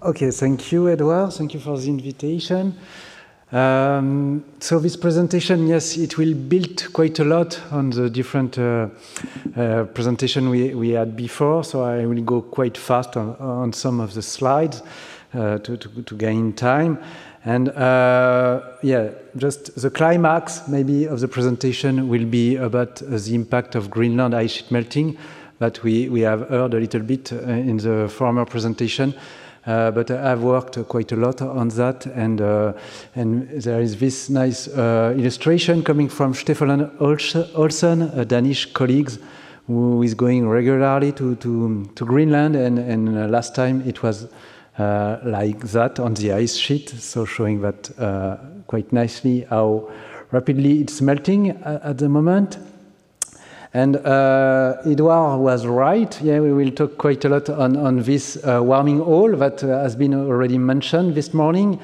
Okay, thank you, Edouard. Thank you for the invitation. So this presentation, yes, it will build quite a lot on the different presentation we had before. So I will go quite fast on some of the slides to gain time. And yeah, just the climax maybe of the presentation will be about the impact of Greenland ice sheet melting that we have heard a little bit in the former presentation. But I've worked quite a lot on that, and there is this nice illustration coming from Stefan Olsen, a Danish colleague who is going regularly to Greenland, and last time it was like that on the ice sheet, so showing that quite nicely how rapidly it's melting at the moment. And Edouard was right. Yeah, we will talk quite a lot on this warming hole that has been already mentioned this morning.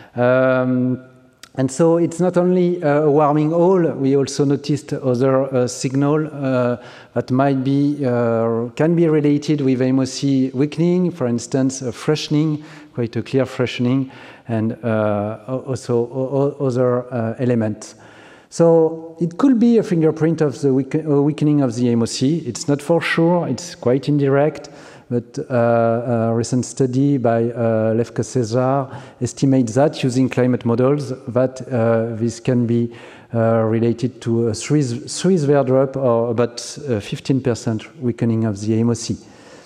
And so it's not only a warming hole. We also noticed other signal that might be can be related with MOC weakening. For instance, freshening, quite a clear freshening, and also other elements. So it could be a fingerprint of the weakening of the MOC. It's not for sure, it's quite indirect, but a recent study by Lefke Cesar estimates that using climate models that this can be related to a Swiss drop or about 15% weakening of the MOC.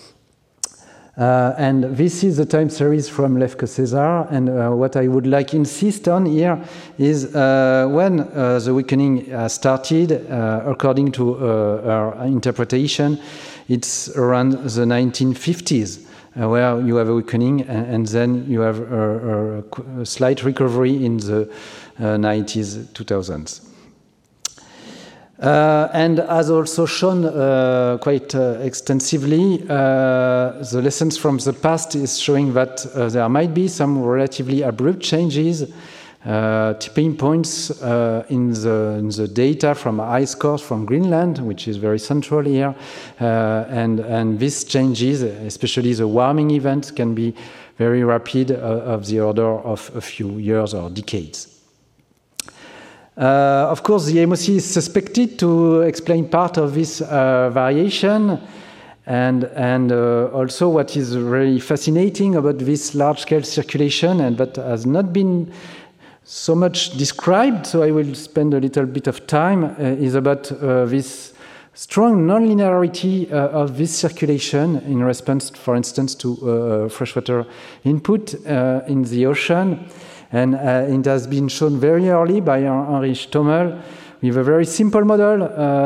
And this is the time series from Lefke Cesar, and what I would like to insist on here is when the weakening started, according to our interpretation, it's around the 1950s, where you have a weakening, and then you have a slight recovery in the 90s, 2000s. And as also shown quite extensively, the lessons from the past is showing that there might be some relatively abrupt changes, tipping points in the data from ice cores from Greenland, which is very central here, and these changes, especially the warming events, can be very rapid, of the order of a few years or decades. Of course, the MOC is suspected to explain part of this variation, and also what is really fascinating about this large-scale circulation, and that has not been so much described, so I will spend a little bit of time, is about this strong non-linearity of this circulation in response, for instance, to freshwater input in the ocean. And it has been shown very early by Henri Stommel with a very simple model,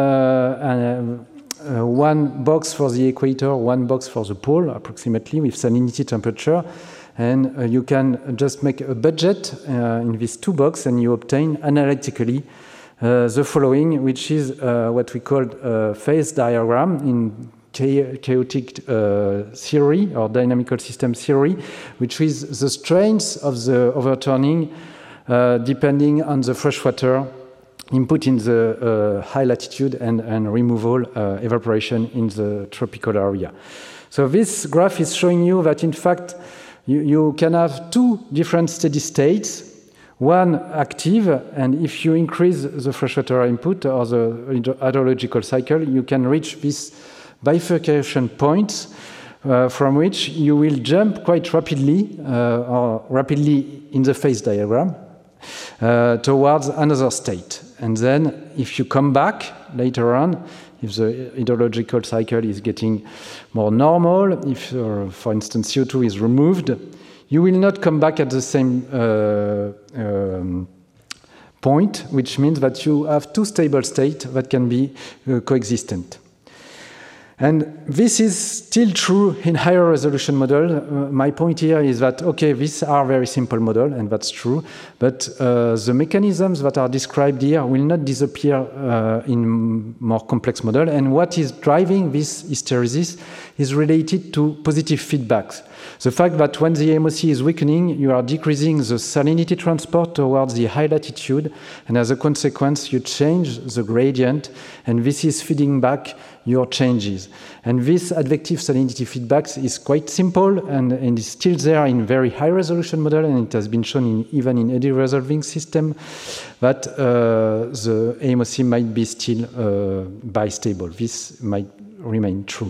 one box for the equator, one box for the pole, approximately, with salinity temperature. And you can just make a budget in these two boxes, and you obtain analytically the following, which is what we call a phase diagram in chaotic theory or dynamical system theory, which is the strength of the overturning depending on the freshwater input in the high latitude and removal evaporation in the tropical area. So this graph is showing you that in fact you can have two different steady states, one active, and if you increase the freshwater input or the hydrological cycle, you can reach this bifurcation points from which you will jump quite rapidly or rapidly in the phase diagram towards another state. And then if you come back later on, if the hydrological cycle is getting more normal, if, for instance, CO2 is removed, you will not come back at the same point, which means that you have two stable states that can be coexistent. And this is still true in higher resolution model. My point here is that, okay, these are very simple models, and that's true, but the mechanisms that are described here will not disappear in more complex models. And what is driving this hysteresis is related to positive feedbacks. The fact that when the MOC is weakening, you are decreasing the salinity transport towards the high latitude, and as a consequence, you change the gradient, and this is feeding back your changes. And this advective salinity feedback is quite simple and is still there in very high resolution model, and it has been shown even in eddy resolving system that the AMOC might be still bistable. This might remain true.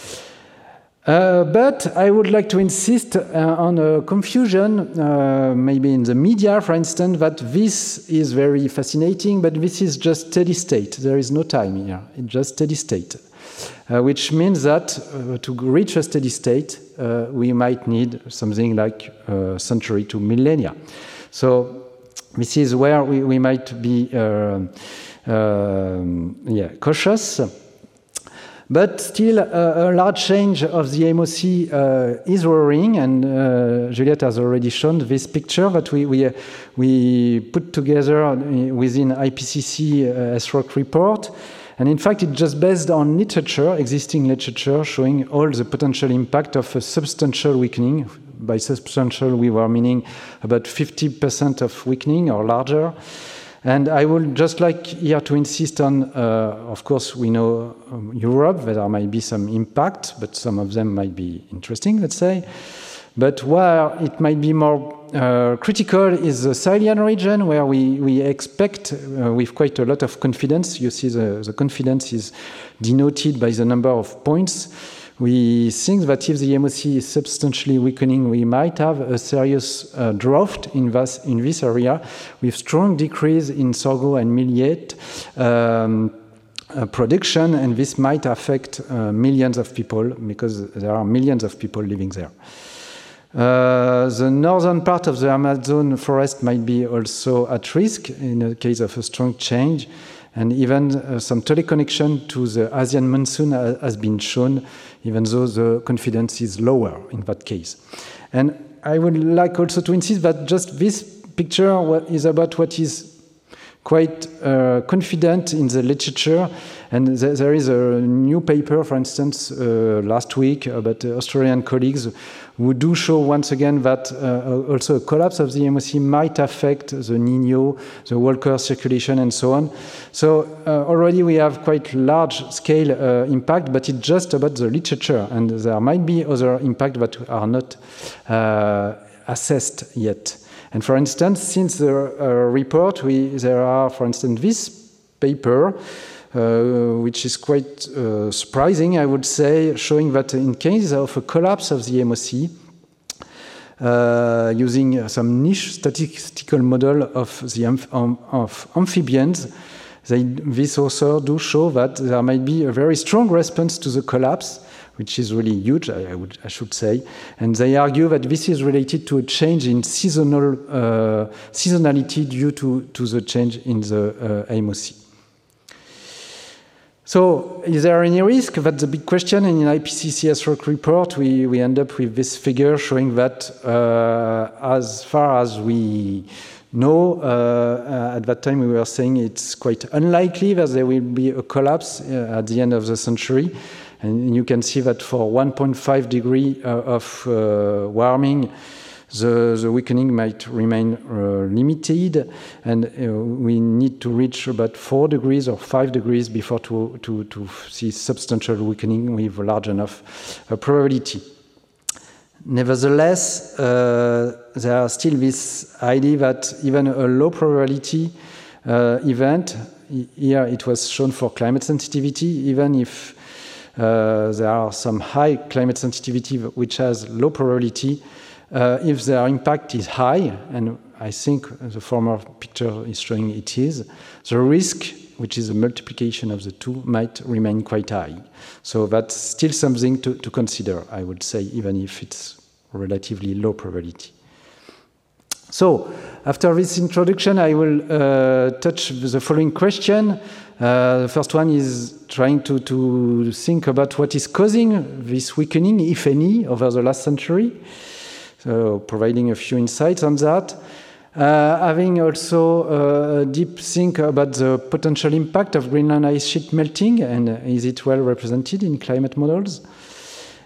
But I would like to insist on a confusion, maybe in the media, for instance, that this is very fascinating, but this is just steady state. There is no time here. It's just steady state, which means that to reach a steady state, we might need something like a century to millennia. So this is where we might be cautious. But still, a large change of the MOC is worrying, and Juliette has already shown this picture that we put together within IPCC SROC report. And in fact, it's just based on literature, existing literature, showing all the potential impact of a substantial weakening. By substantial, we were meaning about 50% of weakening or larger. And I would just like here to insist on, of course, we know Europe, there might be some impact, but some of them might be interesting, let's say. But where it might be more critical is the Sahelian region, where we expect with quite a lot of confidence. You see the confidence is denoted by the number of points. We think that if the MOC is substantially weakening, we might have a serious drought in this area, with strong decrease in sorgho and millet production, and this might affect millions of people, because there are millions of people living there. The northern part of the Amazon forest might be also at risk in the case of a strong change, and even some teleconnection to the Asian monsoon has been shown, even though the confidence is lower in that case. And I would like also to insist that just this picture is about what is quite confident in the literature. And there is a new paper, for instance, last week about Australian colleagues who do show once again that also a collapse of the MOC might affect the Niño, the Walker circulation, and so on. So already we have quite large scale impact, but it's just about the literature, and there might be other impacts that are not assessed yet. And for instance, since the report, there are, for instance, this paper, which is quite surprising, I would say, showing that in case of a collapse of the MOC, using some niche statistical model of the of amphibians, this author do show that there might be a very strong response to the collapse, which is really huge, I should say. And they argue that this is related to a change in seasonality due to the change in the MOC. So, is there any risk? That's the big question. And in IPCC SROC report, we end up with this figure showing that as far as we know, at that time we were saying it's quite unlikely that there will be a collapse at the end of the century. And you can see that for 1.5 degree of warming, the weakening might remain limited, and we need to reach about 4 degrees or 5 degrees before to see substantial weakening with large enough probability. Nevertheless, there are still this idea that even a low probability event, here it was shown for climate sensitivity, even if there are some high climate sensitivity which has low probability, if their impact is high, and I think the former picture is showing it is, the risk, which is a multiplication of the two, might remain quite high. So that's still something to consider, I would say, even if it's relatively low probability. So, after this introduction, I will touch the following question. The first one is trying to think about what is causing this weakening, if any, over the last century. So, providing a few insights on that. Having also a deep think about the potential impact of Greenland ice sheet melting, and is it well represented in climate models?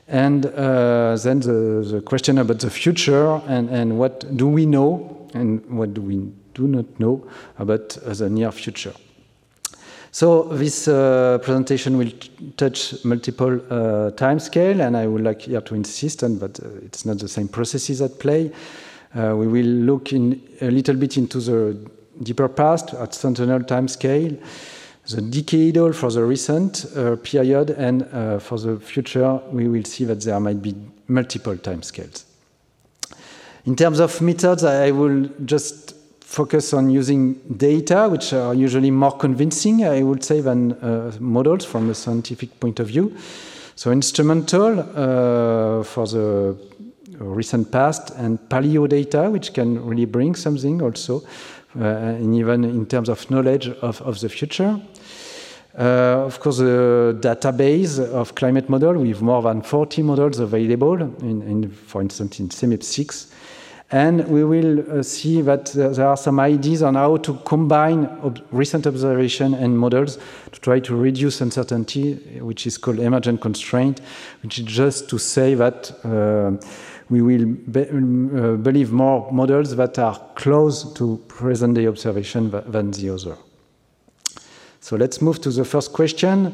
And then the question about the future and what do we know and what do we do not know about the near future. So this presentation will touch multiple timescales, and I would like here to insist on that it's not the same processes at play. We will look in a little bit into the deeper past at centennial timescale, the decadal for the recent period, and for the future, we will see that there might be multiple timescales. In terms of methods, I will just focus on using data, which are usually more convincing, I would say, than models from a scientific point of view. So instrumental for the recent past, and paleo data, which can really bring something also, and even in terms of knowledge of the future. Of course, the database of climate model with more than 40 models available, for instance, in CMIP6. And we will see that there are some ideas on how to combine recent observation and models to try to reduce uncertainty, which is called emergent constraint, which is just to say that we will believe more models that are close to present-day observation than the other. So let's move to the first question.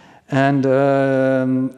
And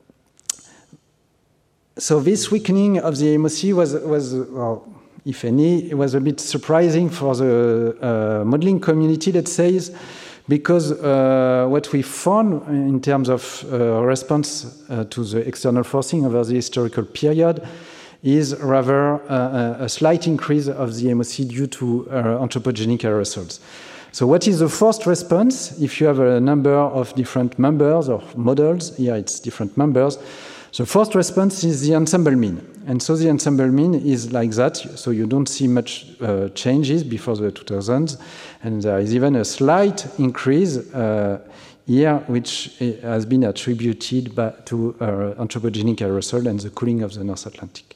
so this weakening of the MOC was well, if any, it was a bit surprising for the modeling community, let's say, because what we found in terms of response to the external forcing over the historical period is rather a slight increase of the MOC due to anthropogenic aerosols. So what is the first response if you have a number of different members or models? Here it's different members. The first response is the ensemble mean. And so the ensemble mean is like that. So you don't see much changes before the 2000s. And there is even a slight increase here, which has been attributed to anthropogenic aerosol and the cooling of the North Atlantic.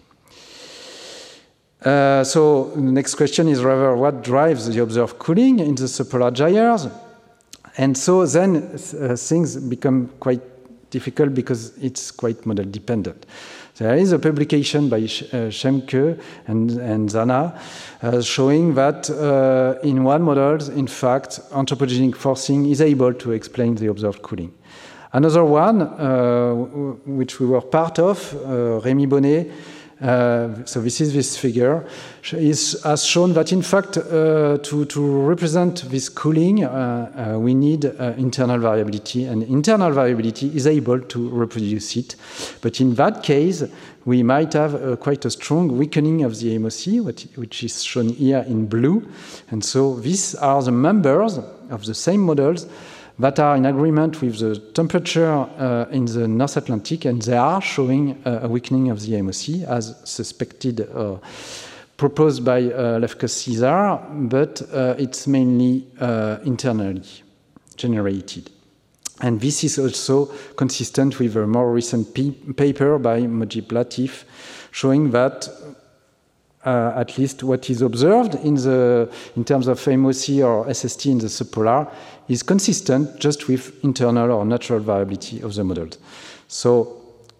So the next question is rather what drives the observed cooling in the subpolar gyres. And so then things become quite difficult because it's quite model dependent. There is a publication by Schemke and Zana showing that in one model, in fact, anthropogenic forcing is able to explain the observed cooling. Another one, which we were part of, Rémi Bonnet, so this is this figure, has shown that in fact to represent this cooling we need internal variability, and internal variability is able to reproduce it. But in that case we might have quite a strong weakening of the MOC, which is shown here in blue. And so these are the members of the same models that are in agreement with the temperature in the North Atlantic, and they are showing a weakening of the MOC as suspected, proposed by Lefkos-Cesar, but it's mainly internally generated. And this is also consistent with a more recent paper by Mojib Latif, showing that at least what is observed in terms of MOC or SST in the subpolar is consistent just with internal or natural variability of the models. So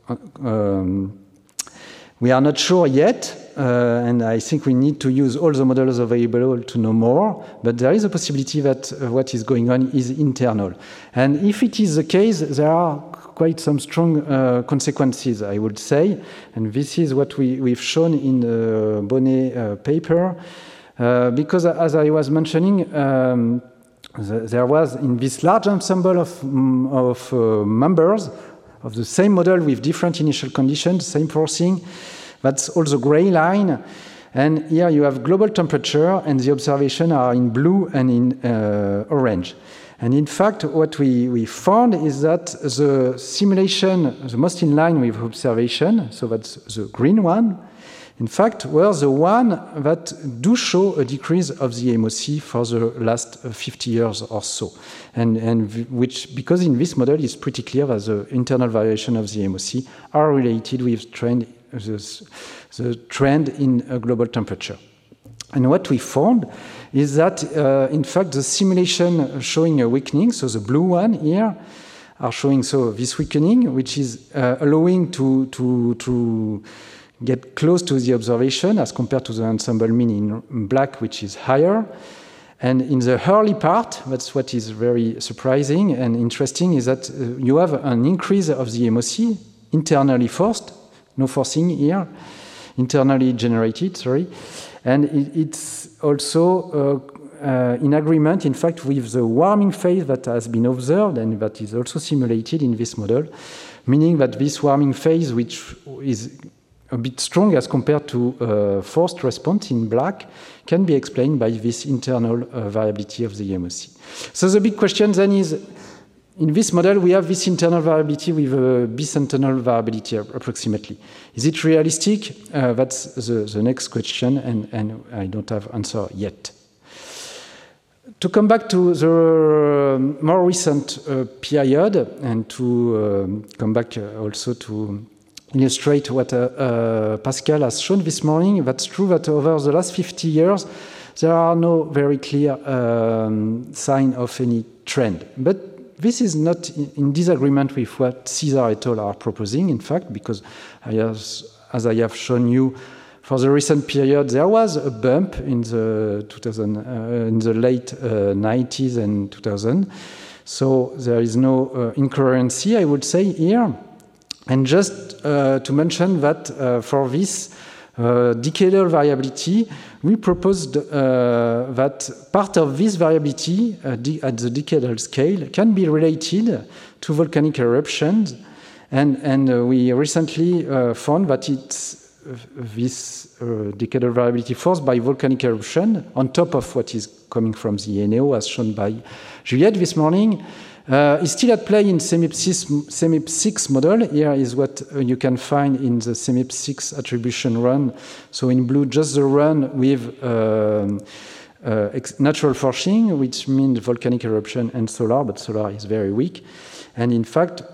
we are not sure yet, and I think we need to use all the models available to know more, but there is a possibility that what is going on is internal. And if it is the case, there are quite some strong consequences, I would say, and this is what we've shown in the Bonnet paper, because as I was mentioning, there was in this large ensemble of members of the same model with different initial conditions, same forcing, that's all the gray line. And here you have global temperature, and the observations are in blue and in orange. And in fact, what we found is that the simulation, the most in line with observation, so that's the green one, in fact, were the one that do show a decrease of the MOC for the last 50 years or so. And which, because in this model, it's pretty clear that the internal variation of the MOC are related with the trend in global temperature. And what we found is that, in fact, the simulation showing a weakening, so the blue one here, are showing so this weakening, which is allowing to get close to the observation as compared to the ensemble mean in black, which is higher. And in the early part, that's what is very surprising and interesting, is that you have an increase of the MOC, internally forced, no forcing here, internally generated, sorry. And it's also in agreement, in fact, with the warming phase that has been observed and that is also simulated in this model, meaning that this warming phase, which is a bit strong as compared to forced response in black, can be explained by this internal variability of the MOC. So the big question then is, in this model, we have this internal variability with a bicentennial variability approximately. Is it realistic? That's the next question, and I don't have answer yet. To come back to the more recent period, and to come back also to illustrate what Pascal has shown this morning, that's true that over the last 50 years, there are no very clear sign of any trend. But this is not in disagreement with what Cesar et al. Are proposing, in fact, because as I have shown you, for the recent period, there was a bump in the late 90s and 2000. So there is no incoherency, I would say, here. And just to mention that for this decadal variability, we proposed that part of this variability at the decadal scale can be related to volcanic eruptions. And we recently found that it's this decadal variability forced by volcanic eruption, on top of what is coming from the ENEO, as shown by Juliette this morning, is still at play in CMIP6 model. Here is what you can find in the CMIP6 attribution run. So in blue, just the run with natural forcing, which means volcanic eruption and solar, but solar is very weak. And in fact,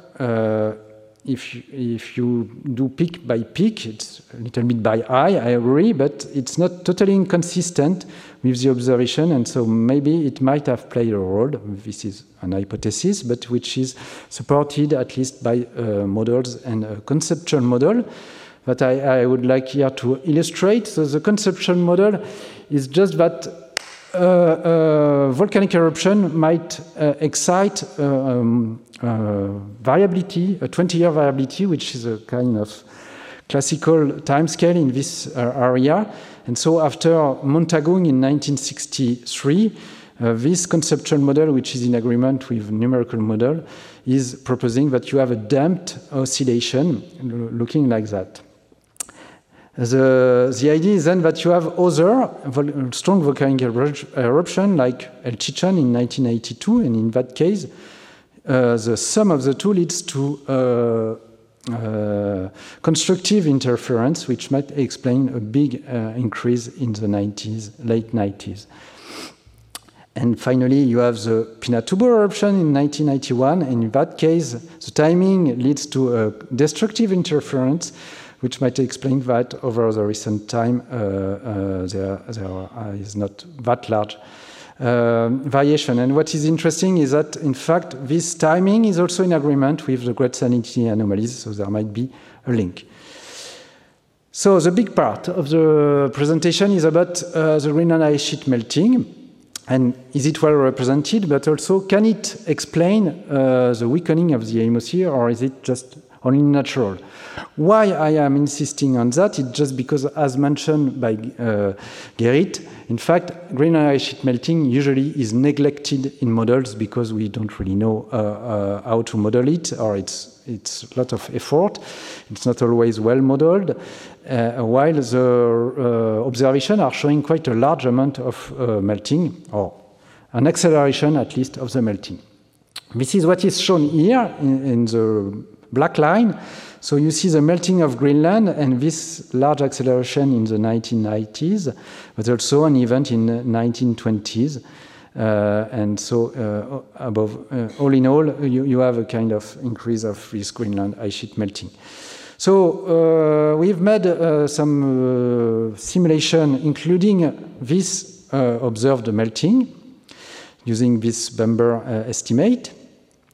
if you do peak by peak, it's a little bit by eye, I agree, but it's not totally inconsistent with the observation, and so maybe it might have played a role. This is an hypothesis, but which is supported at least by models and a conceptual model that I would like here to illustrate. So the conceptual model is just that volcanic eruption might excite variability, a 20-year variability, which is a kind of classical timescale in this area. And so after Montagung in 1963, this conceptual model, which is in agreement with numerical model, is proposing that you have a damped oscillation looking like that. The idea is then that you have other strong volcanic eruption like El Chichón in 1982, and in that case, the sum of the two leads to constructive interference, which might explain a big increase in the late 90s. And finally, you have the Pinatubo eruption in 1991, and in that case, the timing leads to a destructive interference, which might explain that over the recent time there is not that large variation. And what is interesting is that, in fact, this timing is also in agreement with the great salinity anomalies, so there might be a link. So the big part of the presentation is about the Greenland ice sheet melting. And is it well represented, but also can it explain the weakening of the atmosphere, or is it just only natural? Why I am insisting on that, it's just because, as mentioned by Gerrit, in fact, Greenland ice sheet melting usually is neglected in models because we don't really know how to model it, or it's a lot of effort. It's not always well modeled, while the observations are showing quite a large amount of melting, or an acceleration at least of the melting. This is what is shown here in the black line. So you see the melting of Greenland and this large acceleration in the 1990s, but also an event in the 1920s. And so all in all, you have a kind of increase of this Greenland ice sheet melting. So we've made some simulation, including this observed melting, using this Bamber estimate.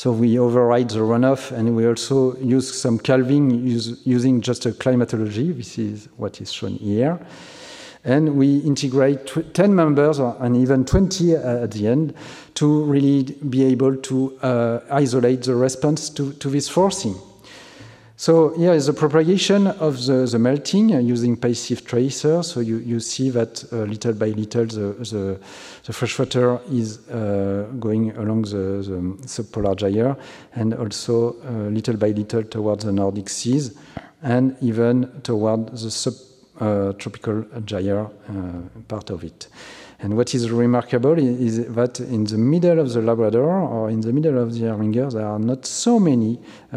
So we override the runoff, and we also use some calving using just a climatology. This is what is shown here. And we integrate 10 members and even 20 at the end to really be able to isolate the response to this forcing. So here is the propagation of the melting using passive tracer. So you see that little by little the freshwater is going along the subpolar gyre, and also little by little towards the Nordic seas, and even toward the subtropical gyre part of it. And what is remarkable is that in the middle of the Labrador or in the middle of the Erminger, there are not so many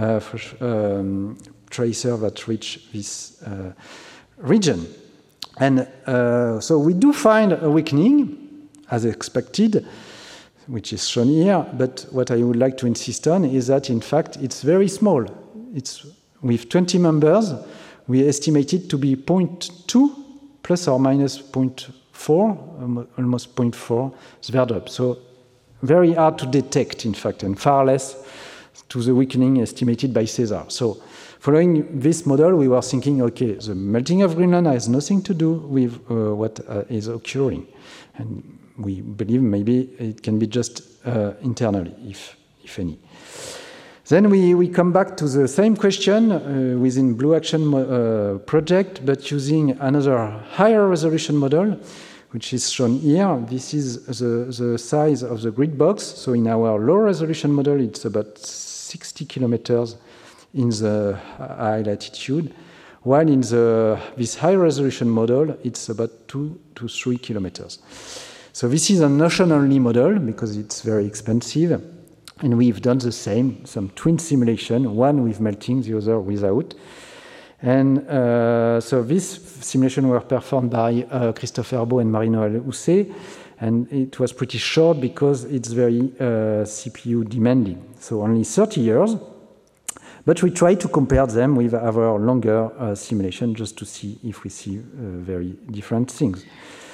tracers that reach this region. And so we do find a weakening, as expected, which is shown here. But what I would like to insist on is that, in fact, it's very small. It's with 20 members, we estimate it to be 0.2 plus or minus 0.4, almost 0.4 Sverdrup. So very hard to detect, in fact, and far less to the weakening estimated by CESAR. So following this model, we were thinking, okay, the melting of Greenland has nothing to do with what is occurring. And we believe maybe it can be just internally, if any. Then we come back to the same question within Blue Action project, but using another higher resolution model, which is shown here. This is the size of the grid box. So in our low resolution model, it's about 60 kilometers in the high latitude, while in this high resolution model, it's about 2 to 3 kilometers. So this is an ocean-only model because it's very expensive. And we've done the same, some twin simulation, one with melting, the other without. And so this simulation were performed by Christophe Herbaut and Marino Housset, and it was pretty short because it's very CPU demanding. So only 30 years, but we try to compare them with our longer simulation just to see if we see very different things.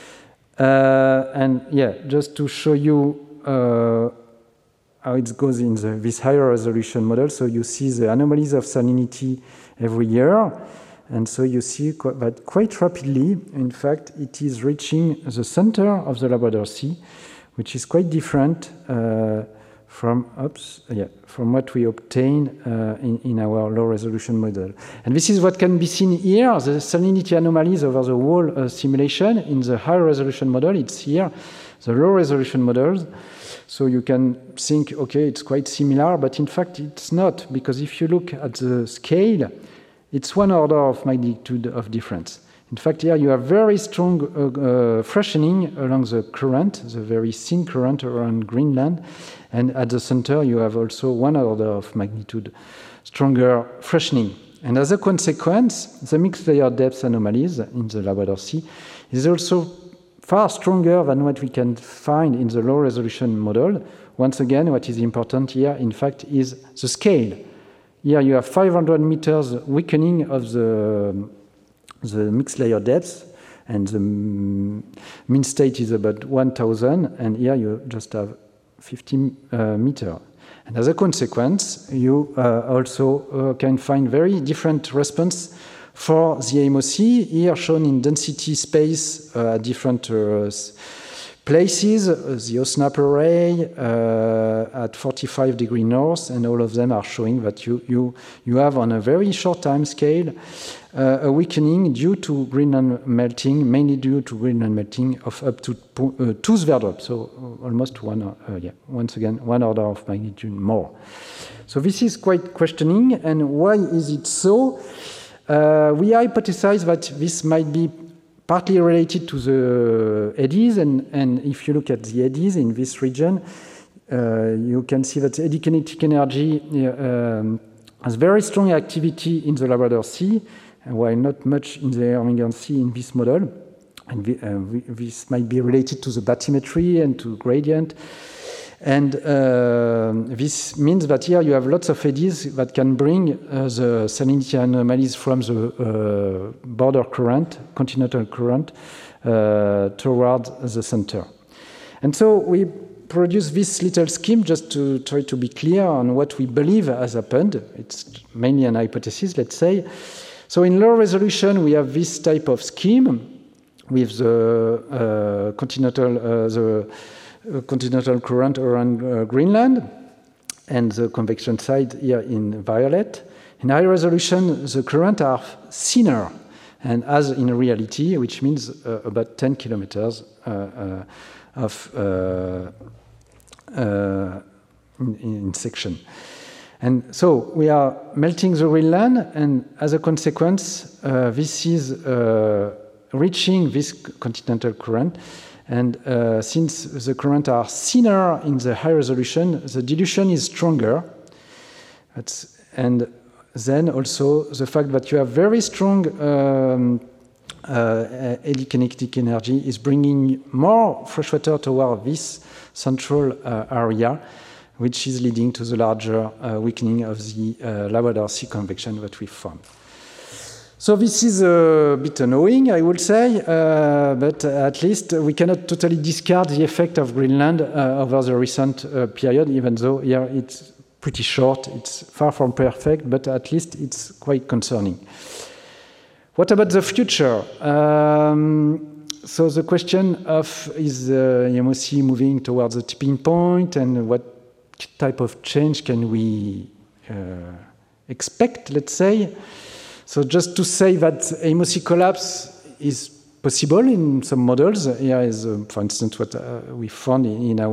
And yeah, just to show you how it goes in this higher resolution model. So you see the anomalies of salinity every year. And so you see that quite rapidly, in fact, it is reaching the center of the Labrador Sea, which is quite different from what we obtain in our low resolution model. And this is what can be seen here, the salinity anomalies over the whole simulation. In the high resolution model, it's here, the low resolution models. So you can think, okay, it's quite similar, but in fact it's not, because if you look at the scale, it's one order of magnitude of difference. In fact, here you have very strong freshening along the current, the very thin current around Greenland, and at the center you have also one order of magnitude stronger freshening. And as a consequence, the mixed layer depth anomalies in the Labrador Sea is also far stronger than what we can find in the low-resolution model. Once again, what is important here, in fact, is the scale. Here you have 500 meters weakening of the mixed layer depth, and the mean state is about 1,000, and here you just have 50 meters. And as a consequence, you also can find very different response for the MOC, here shown in density space at different places, the OSNAP array at 45 degrees north, and all of them are showing that you have on a very short time scale a weakening due to Greenland melting, mainly due to Greenland melting of up to 2 Sverdrup, so almost once again, one order of magnitude more. So this is quite questioning, and why is it so? We hypothesize that this might be partly related to the eddies, and if you look at the eddies in this region, you can see that eddy kinetic energy has very strong activity in the Labrador Sea, while not much in the Erminger Sea in this model. And this might be related to the bathymetry and to gradient. And this means that here you have lots of eddies that can bring the salinity anomalies from the border current, continental current, toward the center. And so we produce this little scheme just to try to be clear on what we believe has happened. It's mainly an hypothesis, let's say. So in low resolution, we have this type of scheme with the continental current around Greenland and the convection side here in violet. In high resolution, the currents are thinner, and as in reality, which means about 10 kilometers in section. And so we are melting the Greenland, and as a consequence, this is reaching this continental current. And since the currents are thinner in the high resolution, the dilution is stronger. And then also the fact that you have very strong eddy kinetic energy is bringing more freshwater toward this central area, which is leading to the larger weakening of the Labrador Sea convection that we found. So this is a bit annoying, I would say, but at least we cannot totally discard the effect of Greenland over the recent period, even though here it's pretty short. It's far from perfect, but at least it's quite concerning. What about the future? So the question of is IMO Sea moving towards the tipping point, and what type of change can we expect, let's say? So just to say that IMO Sea collapse is possible in some models. Here is, for instance, what we found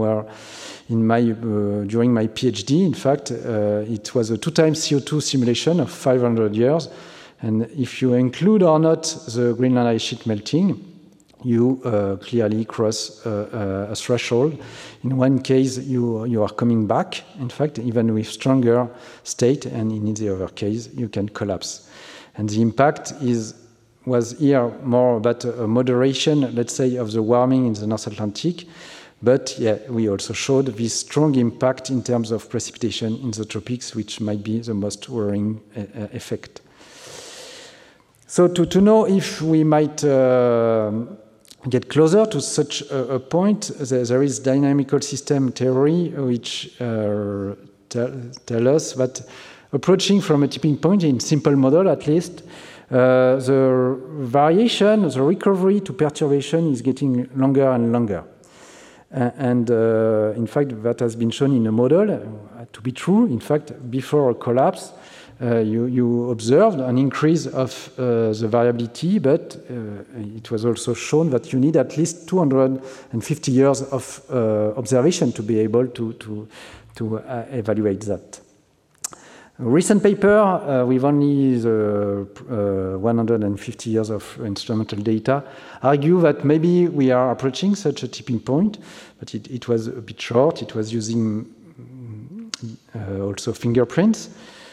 during my PhD. In fact, it was a 2x CO2 simulation of 500 years. And if you include or not the Greenland ice sheet melting, you clearly cross a threshold. In one case, you are coming back, in fact, even with stronger state, and in the other case, you can collapse. And the impact was here more about a moderation, let's say, of the warming in the North Atlantic. But yeah, we also showed this strong impact in terms of precipitation in the tropics, which might be the most worrying effect. So to know if we might get closer to such a point, there is dynamical system theory, which tell us that approaching from a tipping point, in simple model at least, the variation, the recovery to perturbation is getting longer and longer. And in fact, that has been shown in a model to be true. In fact, before a collapse, you observed an increase of the variability, but it was also shown that you need at least 250 years of observation to be able to evaluate that. A recent paper with only the 150 years of instrumental data argue that maybe we are approaching such a tipping point, but it was a bit short. It was using also fingerprints.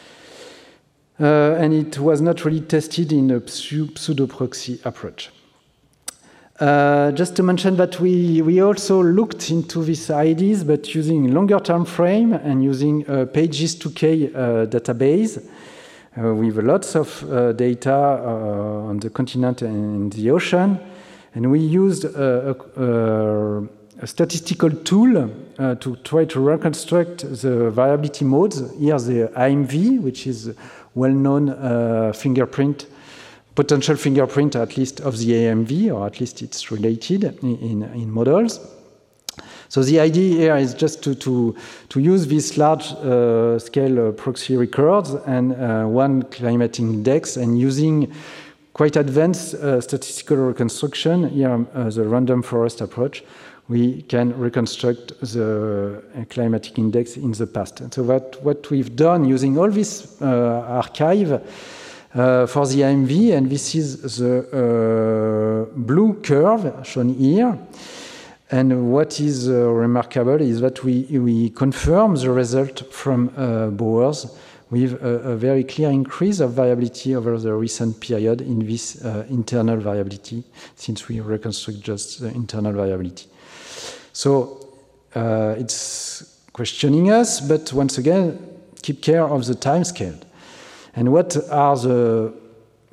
And it was not really tested in a pseudo-proxy approach. Just to mention that we also looked into these ideas, but using longer time frame and using a Pages 2K database with lots of data on the continent and in the ocean. And we used a statistical tool to try to reconstruct the variability modes. Here's the IMV, which is well-known fingerprint, potential fingerprint, at least of the AMV, or at least it's related in models. So the idea here is just to use these large-scale proxy records and one climate index, and using quite advanced statistical reconstruction, here the random forest approach, we can reconstruct the climatic index in the past. And so what we've done using all this archive for the IMV, and this is the blue curve shown here. And what is remarkable is that we confirm the result from Bowers with a very clear increase of variability over the recent period in this internal variability, since we reconstruct just the internal variability. So it's questioning us, but once again, keep care of the time scale. And what are the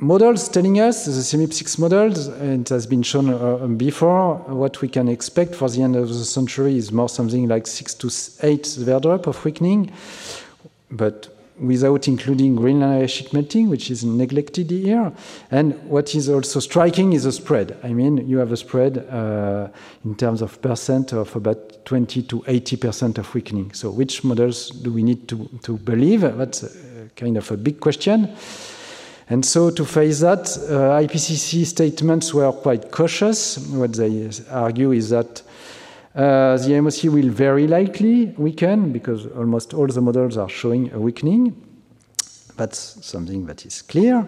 models telling us, the CMIP6 models, it has been shown before, what we can expect for the end of the century is more something like 6 to 8 Sverdrup of weakening, but without including Greenland ice sheet melting, which is neglected here. And what is also striking is the spread. I mean, you have a spread in terms of percent of about 20 to 80% of weakening. So which models do we need to believe? That's kind of a big question. And so to face that, IPCC statements were quite cautious. What they argue is that the MOC will very likely weaken because almost all the models are showing a weakening. That's something that is clear.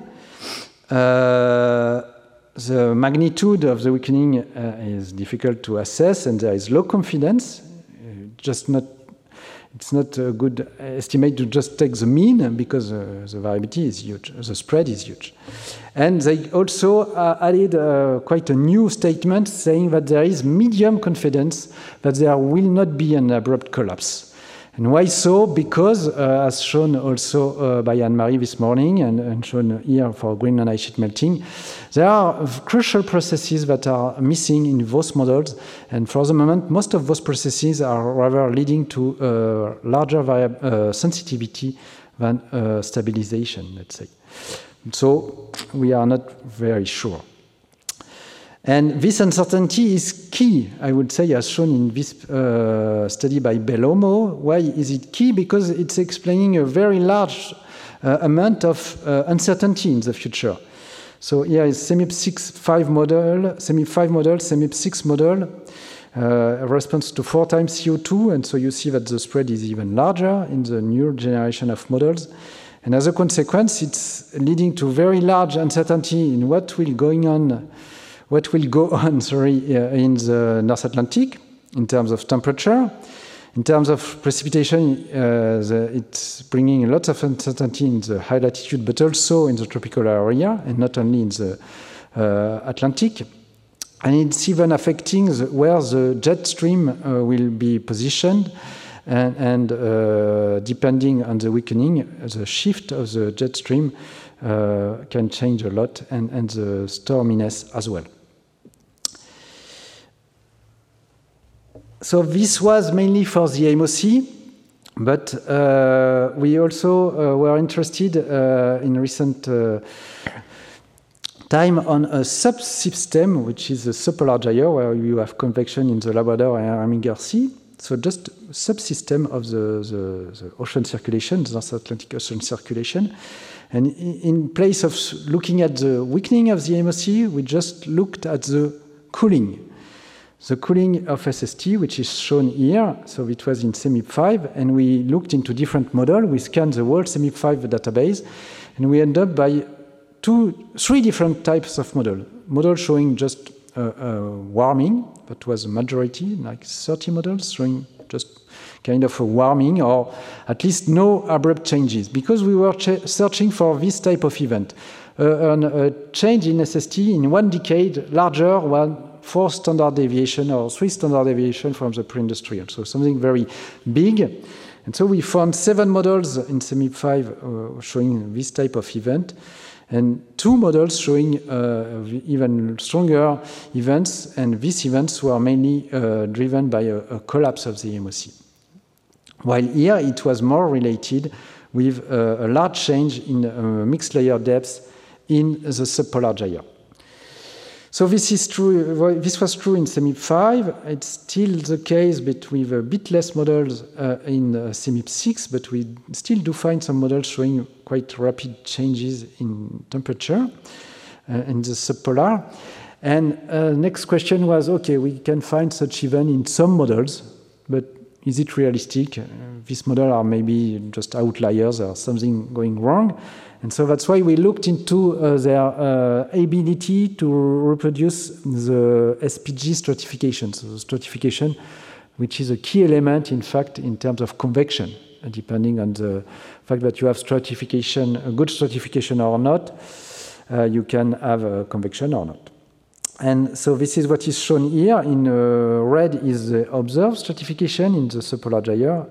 The magnitude of the weakening is difficult to assess, and there is low confidence. It's not a good estimate to just take the mean because the variability is huge, the spread is huge. And they also added quite a new statement saying that there is medium confidence that there will not be an abrupt collapse. And why so? Because, as shown also by Anne-Marie this morning and shown here for Greenland ice sheet melting, there are crucial processes that are missing in those models. And for the moment, most of those processes are rather leading to larger sensitivity than stabilization, let's say. So we are not very sure. And this uncertainty is key, I would say, as shown in this study by Bellomo. Why is it key? Because it's explaining a very large amount of uncertainty in the future. So here is CMIP5 model, CMIP6 model, response to 4 times CO2, and so you see that the spread is even larger in the new generation of models. And as a consequence, it's leading to very large uncertainty in what will go on in the North Atlantic in terms of temperature. In terms of precipitation, it's bringing lots of uncertainty in the high latitude, but also in the tropical area, and not only in the Atlantic. And it's even affecting where the jet stream will be positioned. And depending on the weakening, the shift of the jet stream can change a lot, and the storminess as well. So this was mainly for the MOC, but we also were interested in recent time on a subsystem, which is a subpolar gyre, where you have convection in the Labrador and Heminger Sea. So just a subsystem of the ocean circulation, the North Atlantic Ocean circulation. And in place of looking at the weakening of the MOC, we just looked at the cooling. The cooling of SST, which is shown here, so it was in CMIP5, and we looked into different models. We scanned the whole CMIP5 database, and we ended up by 3 different types of models. Models showing just warming, that was a majority, like 30 models showing just kind of a warming, or at least no abrupt changes, because we were searching for this type of event. A change in SST in 1 decade larger than 4 standard deviation or 3 standard deviation from the pre-industrial, so something very big. And so we found 7 models in CMIP5 showing this type of event, and 2 models showing even stronger events, and these events were mainly driven by a collapse of the MOC. While here it was more related with a large change in mixed layer depth in the subpolar gyre. So this is true. This was true in CMIP5. It's still the case, but with a bit less models in CMIP6. But we still do find some models showing quite rapid changes in temperature in the subpolar. And next question was: okay, we can find such event in some models, but is it realistic? These models are maybe just outliers or something going wrong. And so that's why we looked into their ability to reproduce the SPG stratification. So the stratification, which is a key element, in fact, in terms of convection, depending on the fact that you have stratification, a good stratification or not, you can have a convection or not. And so this is what is shown here. In red is the observed stratification in the subpolar gyre,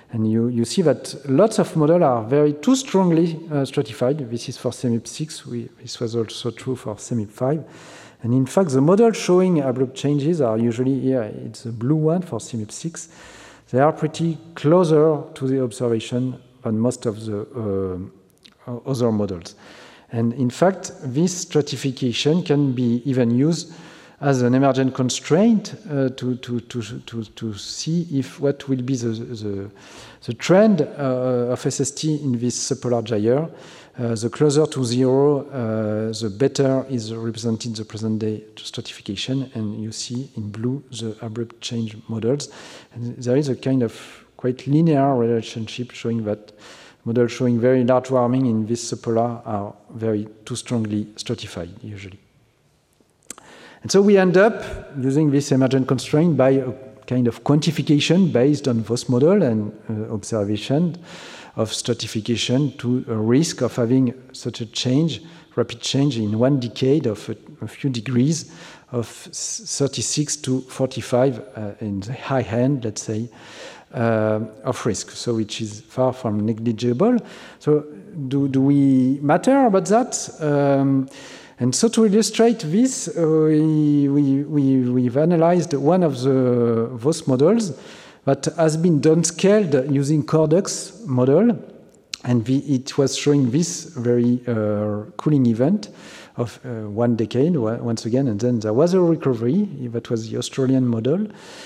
And you see that lots of models are too strongly stratified. This is for CMIP6. This was also true for CMIP5. And in fact, the models showing abrupt changes are usually here. It's the blue one for CMIP6. They are pretty closer to the observation than most of the other models. And in fact, this stratification can be even used as an emergent constraint to see if what will be the trend of SST in this subpolar gyre. The closer to zero, the better is represented the present day stratification, and you see in blue the abrupt change models. And there is a kind of quite linear relationship showing that models showing very large warming in this subpolar are too strongly stratified usually. And so we end up using this emergent constraint by a kind of quantification based on this model and observation of stratification to a risk of having such a change, rapid change in 1 decade of a few degrees of 36 to 45 in the high end, let's say, of risk, so which is far from negligible. So do we matter about that? And so to illustrate this, we've analyzed one of those models that has been downscaled using Cordux model, and it was showing this very cooling event of 1 decade once again, and then there was a recovery. That was the Australian model.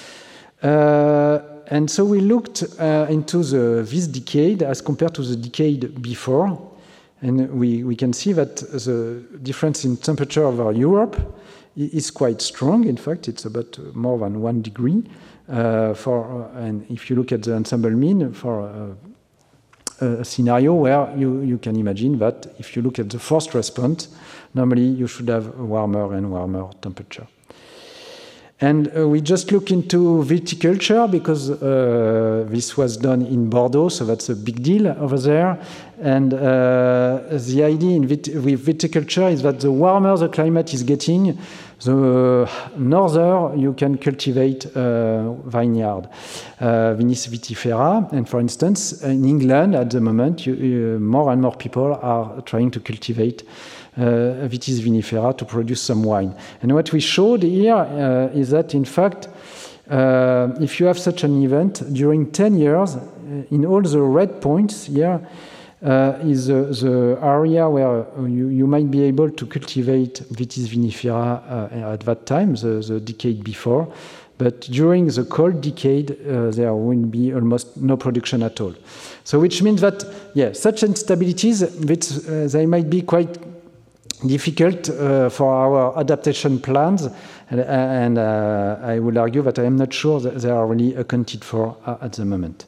And so we looked into this decade as compared to the decade before. And we can see that the difference in temperature over Europe is quite strong. In fact, it's about more than 1 degree. And if you look at the ensemble mean for a scenario where you can imagine that if you look at the forced response, normally you should have a warmer and warmer temperature. And we just look into viticulture because this was done in Bordeaux, so that's a big deal over there. And the idea with viticulture is that the warmer the climate is getting, the norther you can cultivate vineyard, Vinis vitifera. And for instance, in England at the moment, more and more people are trying to cultivate Vitis vinifera to produce some wine. And what we showed here is that, in fact, if you have such an event, during 10 years, in all the red points here, is the area where you might be able to cultivate Vitis vinifera at that time, the decade before. But during the cold decade, there will be almost no production at all. So which means that, such instabilities, they might be quite difficult for our adaptation plans, and I would argue that I am not sure that they are really accounted for at the moment.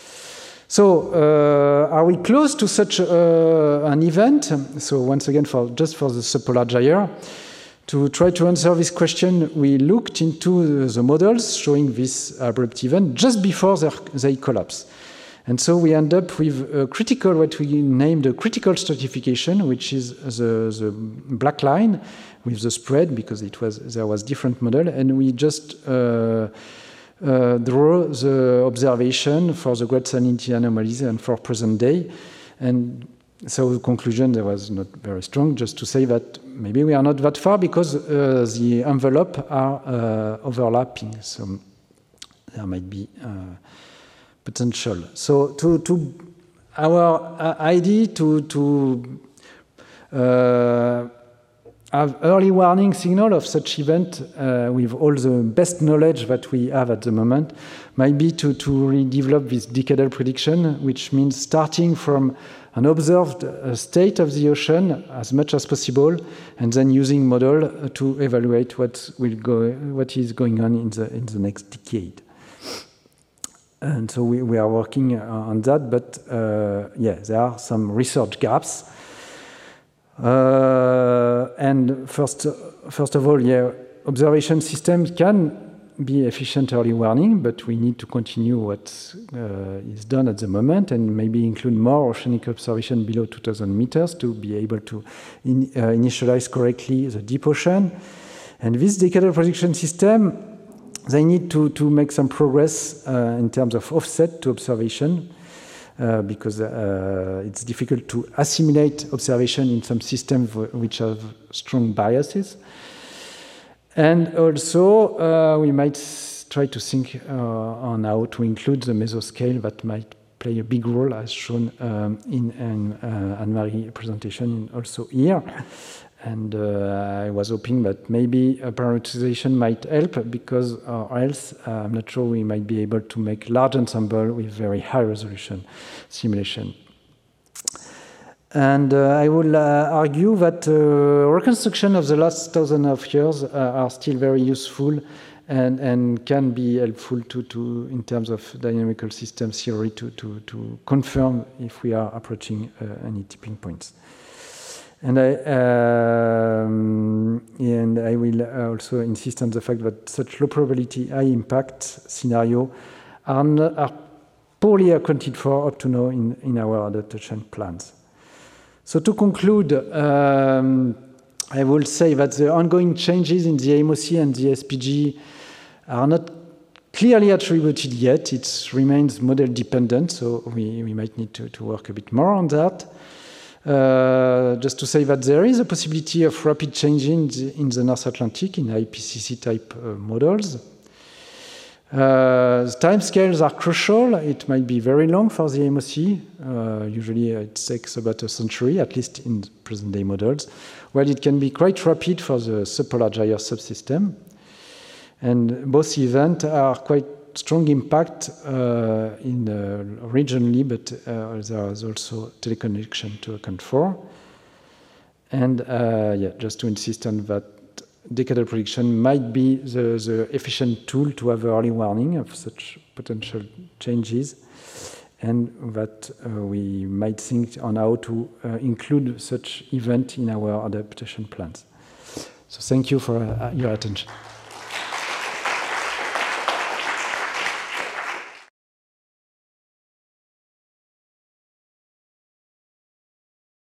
So, are we close to such an event? So, once again, just for the subpolar gyre, to try to answer this question, we looked into the models showing this abrupt event just before they collapse. And so we end up with what we named a critical stratification, which is the black line with the spread, because there was different model, and we just draw the observation for the great salinity anomalies and for present day. And so the conclusion there was not very strong, just to say that maybe we are not that far because the envelope are overlapping, so there might be potential. So to our idea to have early warning signal of such event with all the best knowledge that we have at the moment might be to redevelop this decadal prediction, which means starting from an observed state of the ocean as much as possible, and then using model to evaluate what is going on in the next decade. And so we are working on that, but there are some research gaps. And first of all, observation systems can be efficient early warning, but we need to continue what is done at the moment and maybe include more oceanic observation below 2,000 meters to be able to initialize correctly the deep ocean. And this decadal prediction system, They need to make some progress in terms of offset to observation, because it's difficult to assimilate observation in some systems which have strong biases. And also, we might try to think on how to include the mesoscale that might play a big role, as shown in Anne-Marie's presentation, also here. And I was hoping that maybe a parameterization might help, because or else I'm not sure we might be able to make large ensemble with very high resolution simulation. And I will argue that reconstruction of the last 1,000 of years are still very useful and can be helpful to in terms of dynamical system theory to confirm if we are approaching any tipping points. And I will also insist on the fact that such low probability, high impact scenarios are poorly accounted for up to now in our adaptation plans. So to conclude, I will say that the ongoing changes in the MOC and the SPG are not clearly attributed yet. It remains model dependent, so we might need to work a bit more on that. Just to say that there is a possibility of rapid changes in the North Atlantic in IPCC type models. The timescales are crucial. It might be very long for the MOC. Usually it takes about a century, at least in present-day models, while it can be quite rapid for the subpolar gyre subsystem. And both events are quite strong impact regionally, but there is also teleconnection to account for. And just to insist on that, decadal prediction might be the efficient tool to have early warning of such potential changes, and that we might think on how to include such event in our adaptation plans. So thank you for your attention.